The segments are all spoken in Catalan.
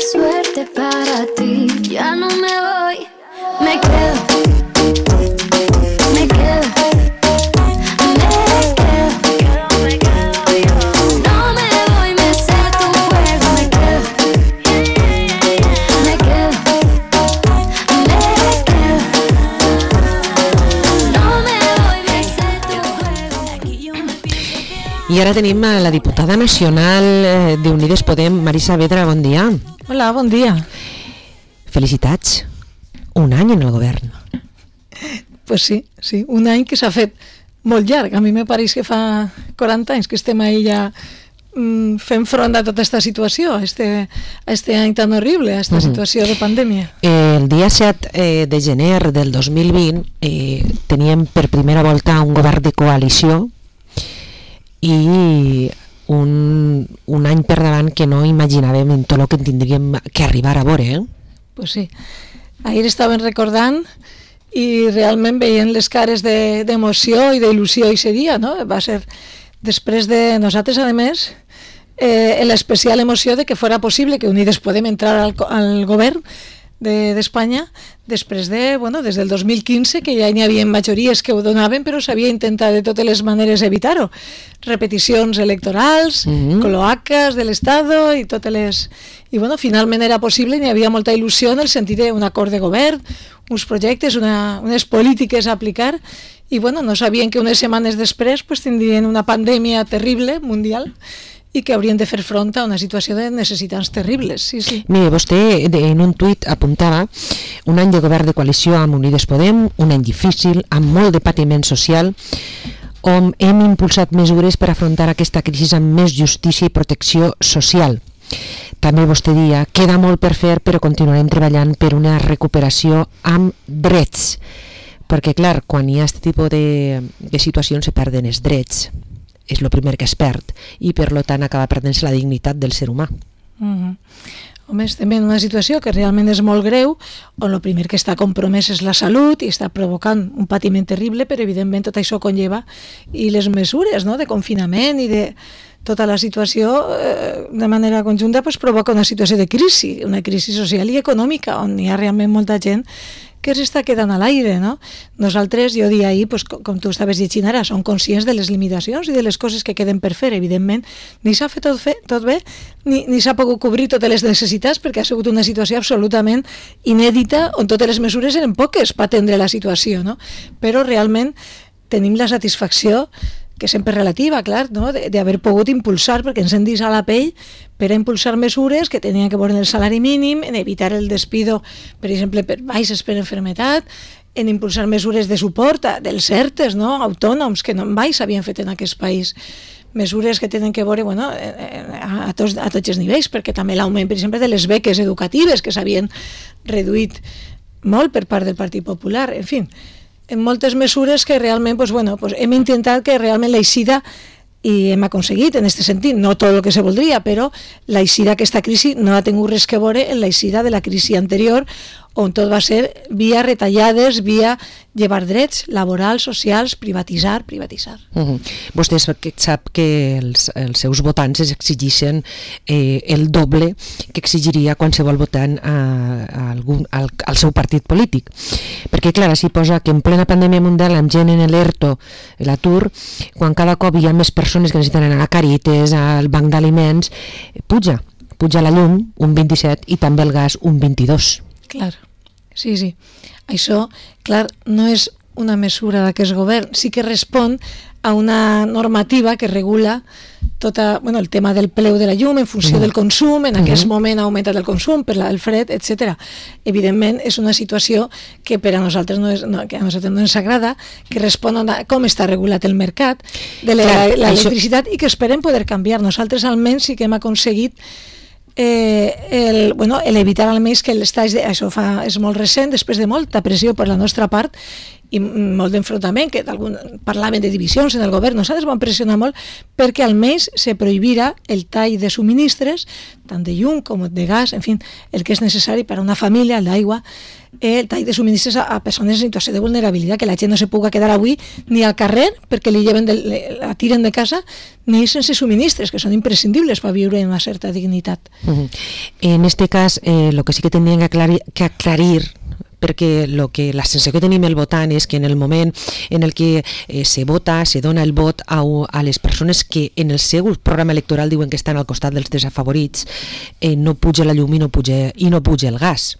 suerte para ti. Ya no me voy, me quedo. Me quedo. No me voy, me sé tu juego. Me quedo. Me quedo. Me quedo. No me voy, me sé tu juego. I ara tenim a la diputada nacional d'Unides Podem, Marisa Vedra, bon dia. Hola, bon dia. Felicitats. Un any en el govern. Pues sí, un any que s'ha fet molt llarg. A mi me pareix que fa 40 anys que estem ahí ja fent front a tota aquesta situació, a este any tan horrible, a aquesta situació de pandèmia. El dia 7 de gener del 2020 teníem per primera volta un govern de coalició i un any per davant que no imaginàvem en tot el que tindríem que arribar a veure. Pues sí. Ahir estaven recordant i realment veient les cares d'emoció i d'il·lusió aquest dia, no? Va ser després de nosaltres, a més, l'especial emoció de que fora possible que Unides Podem entrar al govern d'Espanya després des del 2015, que ja n'hi havia majories que ho donaven, però s'havia intentat de totes les maneres evitar-ho. Repeticions electorals, cloacas de l'Estado i totes les... I finalment era possible i n'hi havia molta il·lusió en el sentit d'un acord de govern, uns projectes, unes polítiques a aplicar, i no sabien que unes setmanes després tindrien una pandèmia terrible, mundial, i que haurien de fer front a una situació de necessitats terribles. Sí. Mire, vostè en un tuit apuntava un any de govern de coalició amb Unides Podem, un any difícil, amb molt de patiment social, on hem impulsat mesures per afrontar aquesta crisi amb més justícia i protecció social. També vostè dia, queda molt per fer, però continuarem treballant per una recuperació amb drets. Perquè, clar, quan hi ha aquest tipus de situacions se perden els drets. És el primer que es perd i per tant acaba perdent-se la dignitat del ser humà. Home, estem en una situació que realment és molt greu, on el primer que està compromès és la salut i està provocant un patiment terrible, però evidentment tot això conlleva i les mesures de confinament i de tota la situació de manera conjunta provoca una situació de crisi, una crisi social i econòmica, on hi ha realment molta gent que s'està quedant a l'aire, no? Nosaltres, jo dia ahir, com tu estaves llegint ara, som conscients de les limitacions i de les coses que queden per fer, evidentment. Ni s'ha fet tot bé, ni s'ha pogut cobrir totes les necessitats, perquè ha sigut una situació absolutament inèdita, on totes les mesures eren poques per atendre la situació, no? Però realment tenim la satisfacció, que sempre és relativa, clar, no? d'haver pogut impulsar, perquè ens hem dit a la pell, per a impulsar mesures que tenien que veure en el salari mínim, en evitar el despido, per exemple, per baixes per enfermetat, en impulsar mesures de suport dels ERTEs, no? Autònoms, que no mai s'havien fet en aquest país. Mesures que tenen que veure a tots els nivells, perquè també l'augment, per exemple, de les beques educatives, que s'havien reduït molt per part del Partit Popular, en fi, en moltes mesures que realment hem intentat que realment l'eixida, i hem aconseguit en aquest sentit, no tot el que se voldria, però l'eixida d'aquesta crisi no ha tingut res que veure en l'eixida de la crisi anterior, on tot va ser via retallades, via llevar drets laborals, socials, privatitzar. Vostè sap que els seus votants exigeixen el doble que exigiria qualsevol votant al seu partit polític. Perquè, clar, així posa que en plena pandèmia mundial, amb gent en l'ERTO, l'atur, quan cada cop hi ha més persones que necessiten anar a Càritas, al banc d'aliments, puja la llum un 27 i també el gas un 22. Clar, sí. Això, clar, no és una mesura d'aquest govern, sí que respon a una normativa que regula el tema del preu de la llum en funció del consum, en aquest moment ha augmentat el consum per el fred, etc. Evidentment, és una situació que per a nosaltres no ens agrada, que respon a com està regulat el mercat de l'electricitat i que esperem poder canviar. Nosaltres almenys sí que hem aconseguit evitar almenys que l'estatge, això és molt recent, després de molta pressió per la nostra part, i molt d'enfrontament, que parlaven de divisions en el govern. Nosaltres vam pressionar molt perquè almenys se prohibira el tall de subministres, tant de llum com de gas, en fi, el que és necessari per a una família, el d'aigua, el tall de subministres a persones en situació de vulnerabilitat, que la gent no se puga quedar avui ni al carrer perquè la tiren de casa, ni sense subministres, que són imprescindibles per viure en una certa dignitat. En este cas, lo que sí que tendrían que aclarir, perquè la sensació que tenim el votant és que en el moment en el que se vota, se dona el vot a les persones que en el seu programa electoral diuen que estan al costat dels desafavorits, no puja la llum i no puja el gas.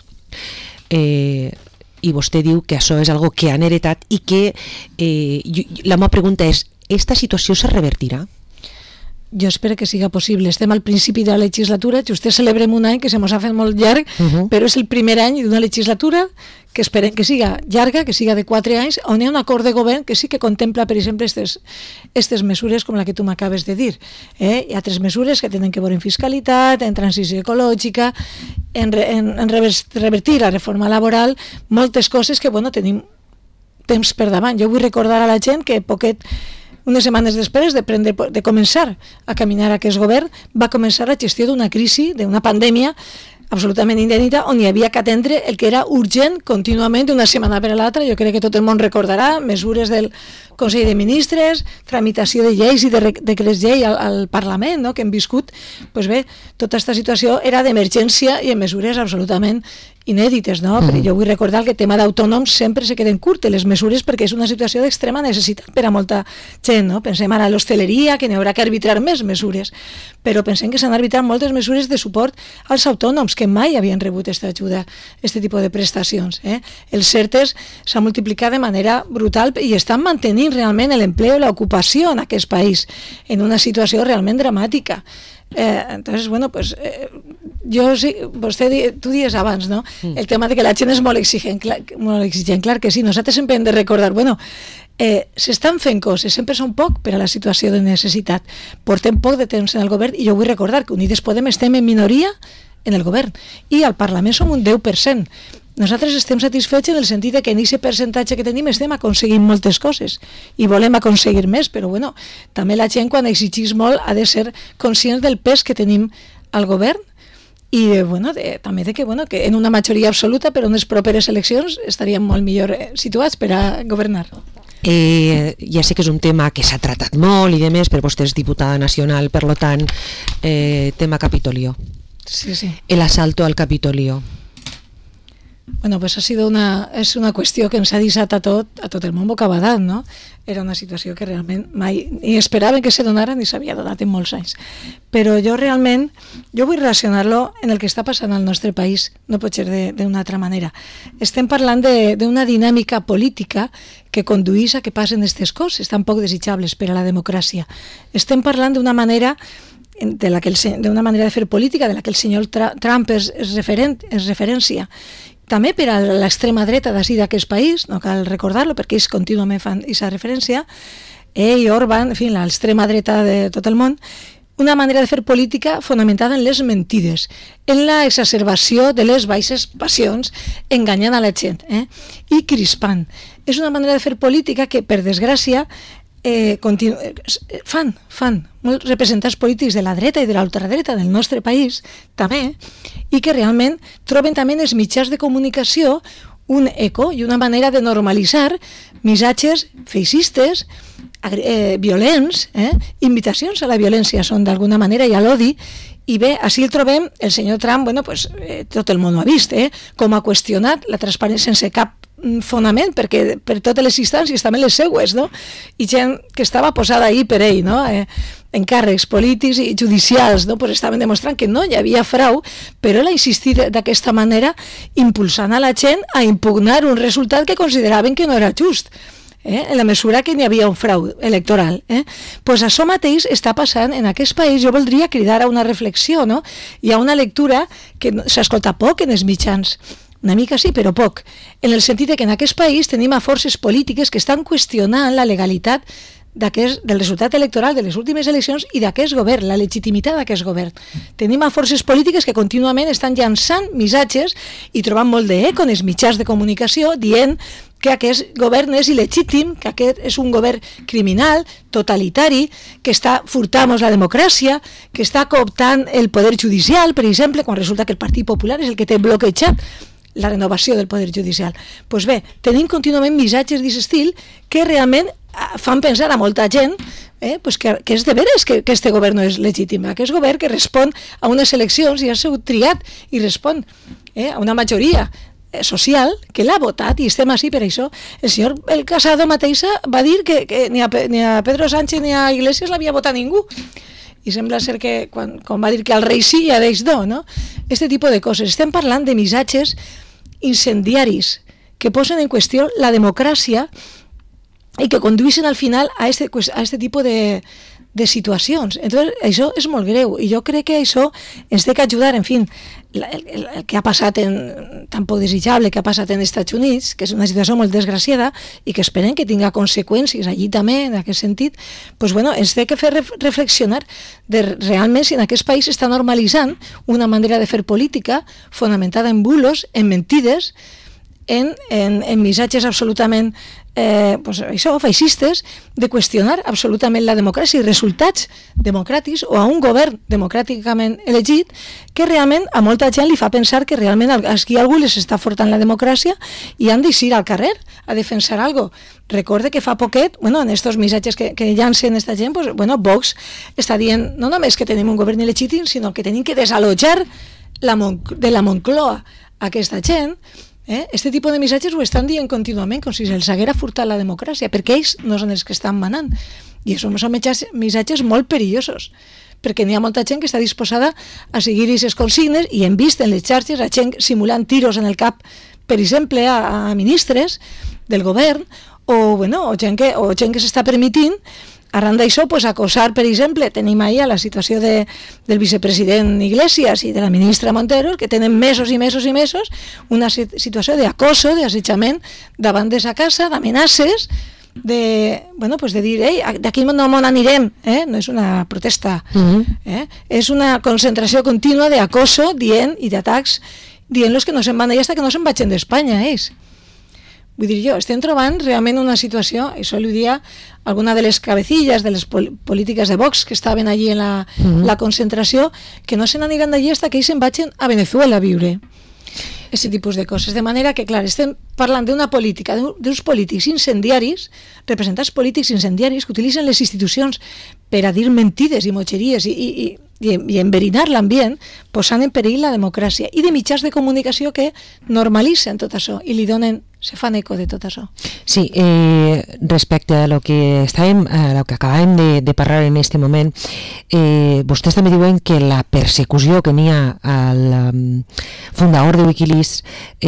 I vostè diu que això és algo que han heretat i que la meva pregunta és, esta situació se revertirà? Jo espero que siga possible. Estem al principi de la legislatura, just celebrem un any que se mos ha fet molt llarg, però és el primer any d'una legislatura que esperem que siga llarga, que siga de 4 anys, on hi ha un acord de govern que sí que contempla, per exemple, aquestes mesures com la que tu m'acabes de dir. Hi ha 3 mesures que tenen que veure en fiscalitat, en transició ecològica, en revertir la reforma laboral, moltes coses que, tenim temps per davant. Jo vull recordar a la gent que unes setmanes després de començar a caminar aquest govern, va començar la gestió d'una crisi, d'una pandèmia absolutament indènita, on hi havia que atendre el que era urgent contínuament d'una setmana per a l'altra. Jo crec que tot el món recordarà mesures del Consell de Ministres, tramitació de lleis i de decrets llei al Parlament, no?, que hem viscut. Doncs bé, tota aquesta situació era d'emergència i en mesures absolutament inèdites, no? Però jo vull recordar que el tema d'autònoms sempre se queden curtes les mesures perquè és una situació d'extrema necessitat per a molta gent, no? Pensem ara a l'hostaleria, que n'hi haurà que arbitrar més mesures, però pensem que s'han arbitrat moltes mesures de suport als autònoms que mai havien rebut aquesta ajuda, aquest tipus de prestacions. Els CERTES s'han multiplicat de manera brutal i estan mantenint realment l'empleo i l'ocupació en aquest país en una situació realment dramàtica. Entonces, jo sí, tu dies abans, no? El tema de que la gent és molt exigent, clar que sí. Nosaltres sempre hem de recordar, s'estan fent coses, sempre són poc per a la situació de necessitat. Portem poc de temps en el govern i jo vull recordar que Unides Podem estem en minoria en el govern i al Parlament som un 10%. Nosaltres estem satisfets en el sentit que en aquest percentatge que tenim estem aconseguint moltes coses i volem aconseguir més, però també la gent quan exigís molt ha de ser conscient del pes que tenim al govern i també de que en una majoria absoluta per a unes properes eleccions estaríem molt millor situats per a governar. Ja sé que és un tema que s'ha tratat molt i de més, però vostè és diputada nacional, per tant, tema Capitolio. Sí. El asalto al Capitolio. És una qüestió que ens ha deixat a tot el món bocabadat, no? Era una situació que realment mai ni esperaven que se donara ni s'havia donat en molts anys. Però jo vull relacionar-lo en el que està passant al nostre país, no pot ser d'una altra manera. Estem parlant d'una dinàmica política que conduís a que passen aquestes coses tan poc desitjables per a la democràcia. Estem parlant d'una manera de fer política de la que el senyor Trump és referència, també per a l'extrema dreta d'ací d'aquest país, no cal recordar-lo perquè ells contínuament fan aquesta referència, i Orbán, en fi, l'extrema dreta de tot el món, una manera de fer política fonamentada en les mentides, en la exacerbació de les baixes passions, enganyant a la gent, i crispant. És una manera de fer política que, per desgràcia, fan molts representants polítics de la dreta i de l'ultradreta del nostre país també, i que realment troben també en els mitjans de comunicació un eco i una manera de normalitzar missatges feixistes, violents, invitacions a la violència són d'alguna manera i a l'odi. I bé, així el trobem, el senyor Trump, tot el món ho ha vist, com ha qüestionat la transparència sense cap fonament, perquè per totes les instàncies, també les seues, no? I gent que estava posada ahí per ell, no? En càrrecs polítics i judicials, no? Pues estaven demostrant que no hi havia frau, però ell ha insistit d'aquesta manera, impulsant a la gent a impugnar un resultat que consideraven que no era just, en la mesura que n'hi havia un frau electoral. Pues això mateix està passant en aquest país. Jo voldria cridar a una reflexió, no? Hi ha una lectura que s'escolta poc en els mitjans, una mica sí, però poc, en el sentit que en aquest país tenim a forces polítiques que estan qüestionant la legalitat del resultat electoral de les últimes eleccions i d'aquest govern, la legitimitat d'aquest govern. Tenim a forces polítiques que contínuament estan llançant missatges i trobant molt d'eco en els mitjans de comunicació dient que aquest govern és il·legítim, que aquest és un govern criminal, totalitari, que està furtant la democràcia, que està cooptant el poder judicial, per exemple, quan resulta que el Partit Popular és el que té bloquejat la renovació del poder judicial. Doncs bé, tenim contínuament missatges d'aquest estil que realment fan pensar a molta gent pues que és de veres que este govern no és legítim, aquest govern que respon a unes eleccions i ha sigut triat i respon a una majoria social que l'ha votat i estem així per això. El senyor El Casado mateixa va dir que ni a Pedro Sánchez ni a Iglesias l'havia votat ningú i sembla ser que quan va dir que al rei sí ja deix do, no? Este tipus de coses. Estem parlant de missatges incendiaris que posen en qüestió la democràcia i que condueixen al final a este tipus de situacions. Entonces, això és molt greu i jo crec que això ens té que ajudar, en fi, el que ha passat tan poc desitjable que ha passat en Estats Units, que és una situació molt desgraciada i que esperem que tinga conseqüències allí també, en aquest sentit, doncs bueno, ens té que fer reflexionar de realment si en aquest país s'està normalitzant una manera de fer política fonamentada en bulos, en mentides, en missatges absolutament feixistes, de qüestionar absolutament la democràcia i resultats democràtics o a un govern democràticament elegit que realment a molta gent li fa pensar que realment aquí algú les està fortant la democràcia i han d'eixir al carrer a defensar algo. Recorde que fa poquet, en estos missatges que llancen esta gent, Vox està dient no només que tenim un govern il·legítim, sinó que tenim que desallotjar de la Moncloa aquesta gent. Este tipus de missatges ho estan dient contínuament com si se'ls haguera furtat la democràcia, perquè ells no són els que estan manant i això són missatges molt perillosos perquè n'hi ha molta gent que està disposada a seguir aquestes consignes i hem vist en les xarxes a gent simulant tiros en el cap, per exemple a ministres del govern o gent que s'està permitint arran d'això, acosar, per exemple, tenim ahir la situació del vicepresident Iglesias i de la ministra Montero, que tenen mesos i mesos i mesos una situació d'acoso, d'assetjament davant de sa casa, d'amenaces, de dir, d'aquí no me n'anirem, no és una protesta, és una concentració contínua d'acoso i d'atacs, dient-los que no se'n van allà fins que no se'n vagin d'Espanya, ells. Vull dir jo, estem trobant realment una situació, això ho dia alguna de les cabecilles de les polítiques de Vox que estaven allí en la concentració, que no se n'aniran d'allí fins que ells se'n vagin a Venezuela a viure. Aquest tipus de coses. De manera que, clar, estem parlant d'una política, d'uns polítics incendiaris, representants polítics incendiaris que utilitzen les institucions per a dir mentides i motxeries i enverinar l'ambient, posant en perill la democràcia, i de mitjans de comunicació que normalitzen tot això i li donen, se fan eco de tot això. Sí, respecte a lo que acabem de parlar en este moment, vostès també diuen que la persecució que n'hi ha al fundador de Wikileaks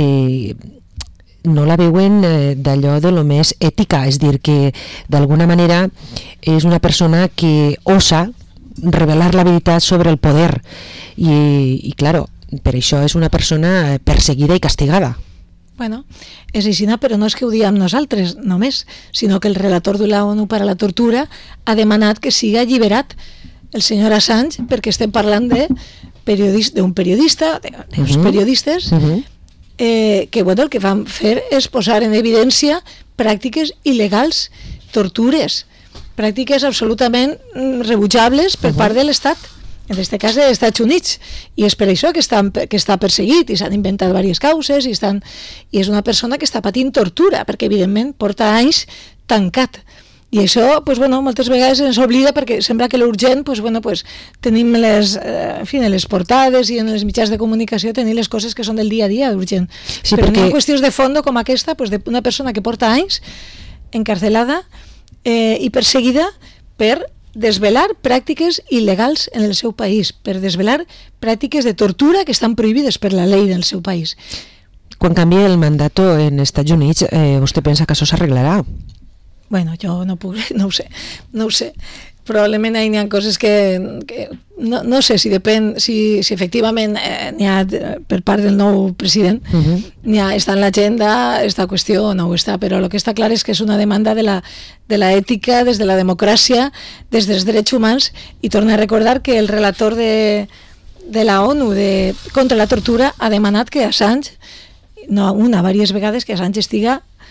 no la veuen d'allò de lo més ètica, és dir, que d'alguna manera és una persona que osa revelar la veritat sobre el poder i claro, per això és una persona perseguida i castigada. Bueno, és així, però no és que ho diguem nosaltres només, sinó que el relator de la ONU per a la tortura ha demanat que siga alliberat el senyor Assange, perquè estem parlant d'un periodista, d'uns periodistes que el que van fer és posar en evidència pràctiques il·legals, tortures, pràctiques absolutament rebutjables per part de l'Estat, en aquest cas dels Estats Units, i és per això que està perseguit i s'han inventat diverses causes i és una persona que està patint tortura perquè evidentment porta anys tancat i això moltes vegades ens oblida perquè sembla que l'urgent tenim en les portades i en els mitjans de comunicació tenim les coses que són del dia a dia urgent, sí, però n'hi ha qüestions de fons com aquesta d'una persona que porta anys encarcelada i perseguida per desvelar pràctiques il·legals en el seu país, per desvelar pràctiques de tortura que estan prohibides per la llei del seu país. Quan canvia el mandato en Estats Units, vostè pensa que això s'arreglarà? Bueno, jo no ho sé. Probablement hi ha coses que no sé si depèn, si efectivament n'hi ha per part del nou president, està en l'agenda esta qüestió o no ho està, però el que està clar és que és una demanda de la ètica, des de la democràcia, des dels drets humans, i torno a recordar que el relator de la ONU contra la tortura ha demanat que Assange, no una, diverses vegades, que Assange estiga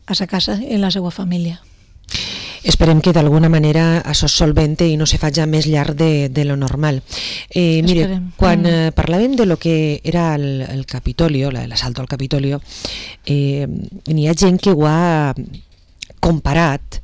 a sa casa i en la seva família. Esperem que d'alguna manera això es solvente i no se faci més llarg de lo normal. Mire, quan parlàvem de lo que era el Capitolio, l'asalto al Capitolio, n'hi ha gent que ho ha comparat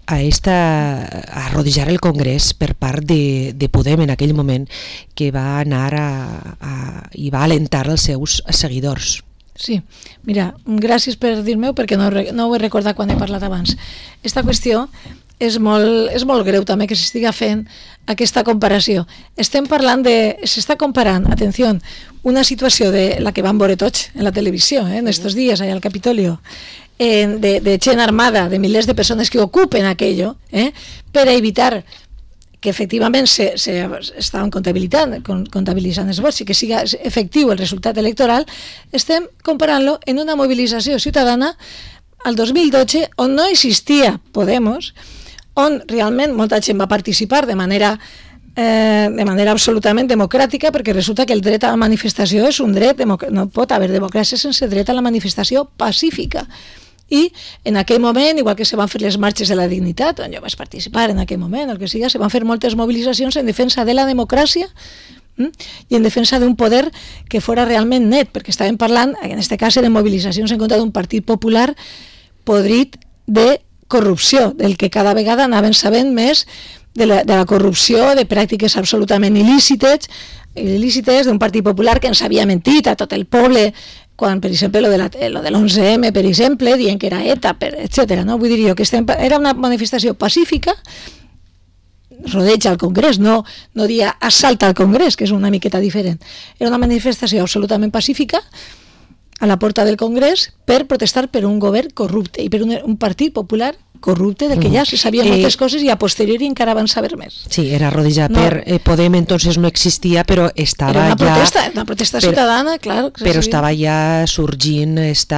a rodejar el Congrés per part de Podem en aquell moment, que va anar i va alentar els seus seguidors. Sí, mira, gràcies per dir-me-ho perquè no ho he recordat quan he parlat abans. Esta qüestió és molt greu també que s'estiga fent aquesta comparació. S'està comparant, atenció, una situació de la que van veure tots en la televisió, en estos dies allà al Capitolio, de gent armada, de milers de persones que ocupen aquello, per evitar que efectivament estaven comptabilitzant els vots i que siga efectiu el resultat electoral. Estem comparant-lo en una mobilització ciutadana al 2012 on no existia Podemos, on realment molta gent va participar de manera absolutament democràtica, perquè resulta que el dret a la manifestació és un dret, no pot haver democràcia sense dret a la manifestació pacífica. I en aquell moment, igual que se van fer les marxes de la dignitat, on jo vaig participar en aquell moment, el que siga, se van fer moltes mobilitzacions en defensa de la democràcia i en defensa d'un poder que fora realment net, perquè estàvem parlant, en aquest cas, de mobilitzacions en contra d'un partit popular podrit de corrupció, del que cada vegada anaven sabent més de la corrupció, de pràctiques absolutament il·lícites d'un partit popular que ens havia mentit a tot el poble, quan, per exemple, lo de l'11M, per exemple, dient que era ETA, etc. No? Vull dir jo que era una manifestació pacífica, rodeja al Congrés, no dia assalta al Congrés, que és una miqueta diferent. Era una manifestació absolutament pacífica a la porta del Congrés per protestar per un govern corrupte i per un partit popular corrupte del que ja se sabien moltes coses i a posteriori encara van saber més. Sí, era rodejat per Podem, entonces no existia, però estava era una protesta ciutadana, clar. Però estava ja sorgint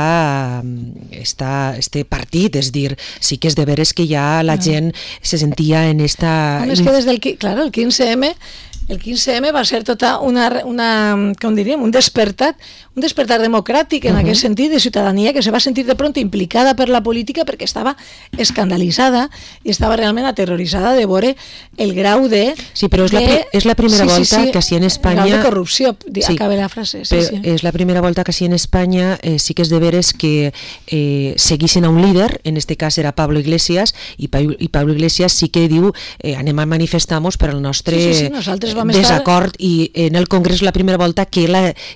este partit, és dir, sí que és de veres que ja la gent se sentia en esta... És que des del... Clar, el 15M va ser tota com diríem, un despertar democràtic en aquest sentit de ciutadania que se va sentir de pront implicada per la política perquè estava escandalitzada i estava realment aterroritzada de veure el grau de... Sí, però és la primera volta que així en Espanya... El grau de corrupció, acaba la frase. És la primera volta que així en Espanya sí que és de veres que seguissin a un líder, en este cas era Pablo Iglesias, i Pablo Iglesias sí que diu anem a manifestar-nos per el nostre... desacord, i en el Congrés la primera volta que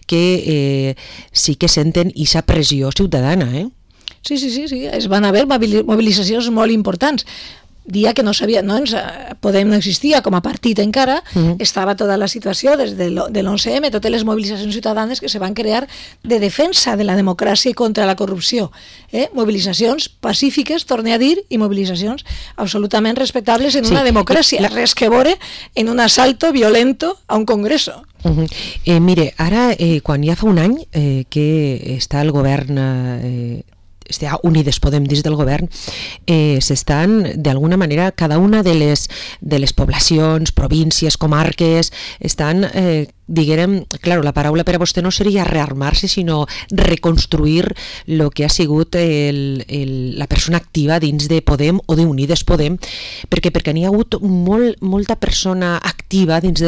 sí que senten aquesta pressió ciutadana. Sí, es van haver mobilitzacions molt importants. Dia que no Podem no existia com a partit encara, estava tota la situació des de l'11M, totes les mobilitzacions ciutadanes que se van crear de defensa de la democràcia i contra la corrupció. Mobilitzacions pacífiques, torne a dir, i mobilitzacions absolutament respectables en una democràcia. Res que veure en un asalto violento a un congreso. Mire, ara, quan ja fa un any que està el govern... Unides Podem dins del govern, s'estan, d'alguna manera, cada una de les poblacions, províncies, comarques, estan, diguem, claro, la paraula per a vostè no seria rearmar-se, sinó reconstruir el que ha sigut la persona activa dins de Podem o d'Unides Podem, perquè n'hi ha hagut molta persona activa dins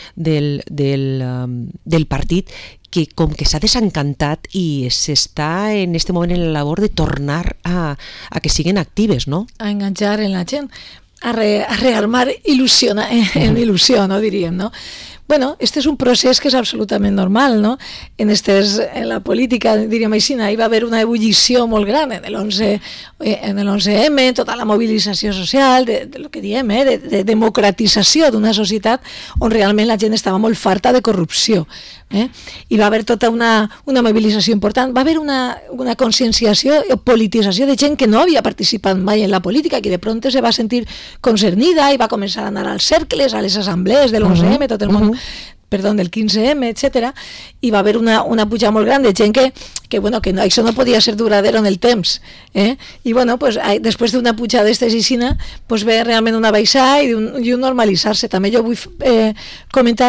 del partit que com que s'ha desencantat i s'està en aquest moment en la labor de tornar a que siguin actives, no? A enganxar en la gent, a rearmar en il·lusió, no diríem, no? Bueno, este és un procés que és absolutament normal, no? En la política, diríem així, hi va haver una ebullició molt gran en l'11M, tota la mobilització social, de lo que diem, de democratització d'una societat on realment la gent estava molt farta de corrupció. I va haver tota una mobilització important, va haver una conscienciació o politització de gent que no havia participat mai en la política, que de pronto se va sentir concernida i va començar a anar als cercles, a les assemblees de l'11M, tot el món, del 15M, etc. I va haver una pujada molt gran de gent que això no podia ser duradero en el temps. I després d'una pujada d'esta aixina, ve realment una baixada i un normalitzar-se. També jo vull comentar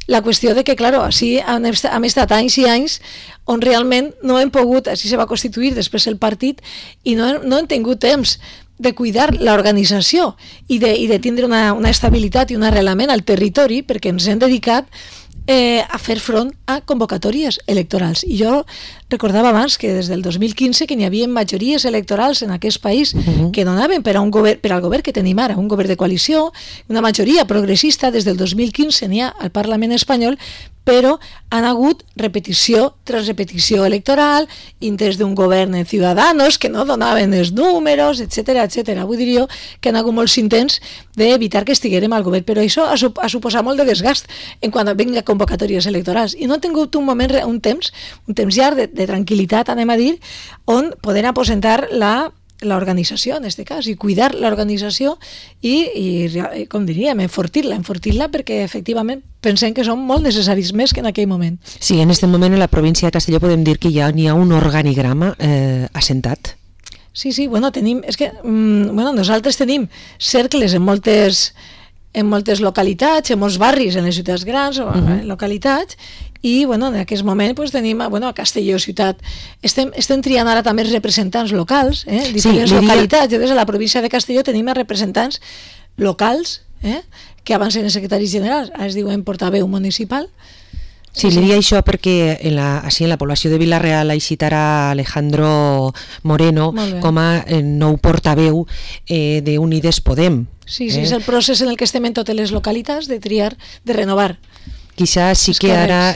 la qüestió de que, claro, així hem estat anys i anys on realment no hem pogut, així se va constituir després el partit, i no hem tingut temps de cuidar l'organització i de tindre una estabilitat i un arrelament al territori, perquè ens hem dedicat a fer front a convocatòries electorals. I jo recordava abans que des del 2015 que n'hi havia majories electorals en aquest país que donaven per al govern que tenim ara, un govern de coalició, una majoria progressista. Des del 2015 n'hi ha al Parlament espanyol, però han hagut repetició tras repetició electoral, intents d'un govern en Ciudadanos que no donaven els números, etc etc. Vull dir jo que han hagut molts intents d'evitar que estiguérem al govern, però això ha suposat molt de desgast en quan vinga convocatòries electorals, i no han tingut un temps llarg de tranquil·litat, anem a dir, on poder aposentar l'organització, en aquest cas, i cuidar l'organització i com diríem, enfortir-la, perquè efectivament pensem que són molt necessaris, més que en aquell moment. Sí, en aquest moment en la província de Castelló podem dir que ja n'hi ha un organigrama assentat. Sí, bueno, nosaltres tenim cercles en moltes localitats, en molts barris, en les ciutats grans, o en localitats, i en aquest moment tenim a Castelló ciutat. Estem triant ara també els representants locals, diferents localitats. A la província de Castelló tenim representants locals, que abans eren secretaris generals, ara es diuen portaveu municipal. Sí, li diria això perquè en la població de Vila-real hi citarà Alejandro Moreno com a nou portaveu d'Unides Podem. Sí, és el procés en el que estem en totes les localitats de triar, de renovar. Quizás sí que ara,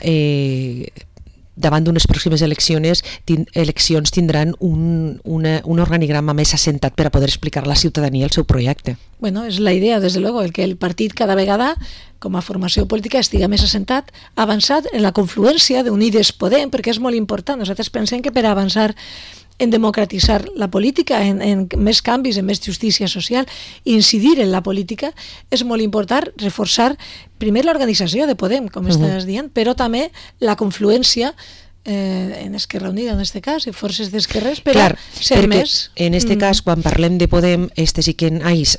davant d'unes pròximes eleccions tindran un organigrama més assentat per a poder explicar a la ciutadania el seu projecte. Bueno, és la idea, des de luego, el que el partit cada vegada, com a formació política, estiga més assentat, avançat en la confluència d'Unides Podem, perquè és molt important. Nosaltres pensem que per avançar en democratitzar la política, en més canvis, en més justícia social, incidir en la política, és molt important reforçar primer l'organització de Podem, com estàs dient, però també la confluència en Esquerra Unida, en aquest cas, i forces d'esquerres, per a ser més. En aquest cas, quan parlem de Podem, sí que naix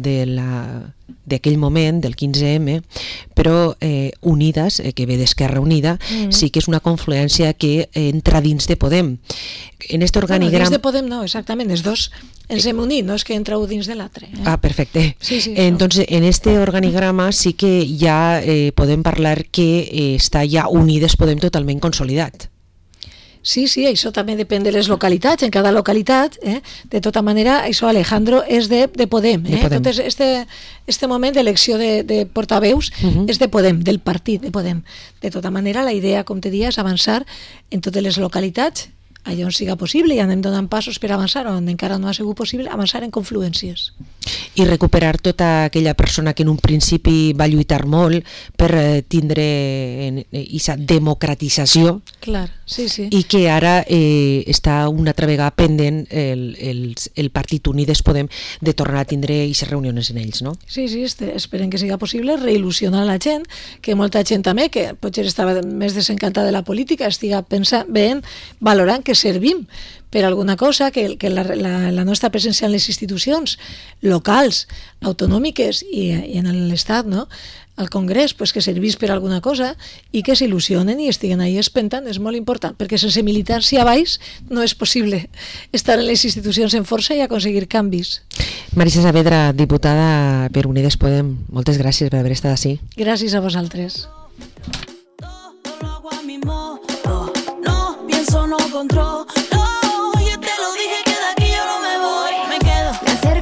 d'aquell moment, del 15M, però Unides, que ve d'Esquerra Unida, sí que és una confluència que entra dins de Podem. En aquest organigrama... Dins de Podem no, exactament, els dos ens hem unit, no és que entreu dins de l'altre. Ah, perfecte. Sí, entonces, en este organigrama sí que ja podem parlar que està ja Unides Podem totalment consolidat. Sí, això també depèn de les localitats. En cada localitat, de tota manera, això Alejandro és de Podem. Entonces, este moment d'elecció de portaveus és de Podem, del partit de Podem. De tota manera, la idea, com te dia, és avançar en totes les localitats, allà on siga possible, i anem donant passos per avançar, on encara no ha sigut possible, avançar en confluències. I recuperar tota aquella persona que en un principi va lluitar molt per tindre aquesta democratització. Clar, sí. I que ara està una altra vegada pendent el Partit Unides Podem de tornar a tindre aquestes reunions en ells, no? Sí, esperem que siga possible reil·lusionar la gent, que molta gent també, que potser estava més desencantada de la política, estiga veient, valorant que servim per alguna cosa, que la nostra presència en les institucions locals, autonòmiques i en l'Estat, no?, al Congrés, pues que servís per alguna cosa i que s'il·lusionen i estiguen ahí espentant, és molt important, perquè sense militància a baix no és possible estar en les institucions en força i aconseguir canvis. Marisa Saavedra, diputada per Unides Podem, moltes gràcies per haver estat així. Gràcies a vosaltres. No pienso, no controlo.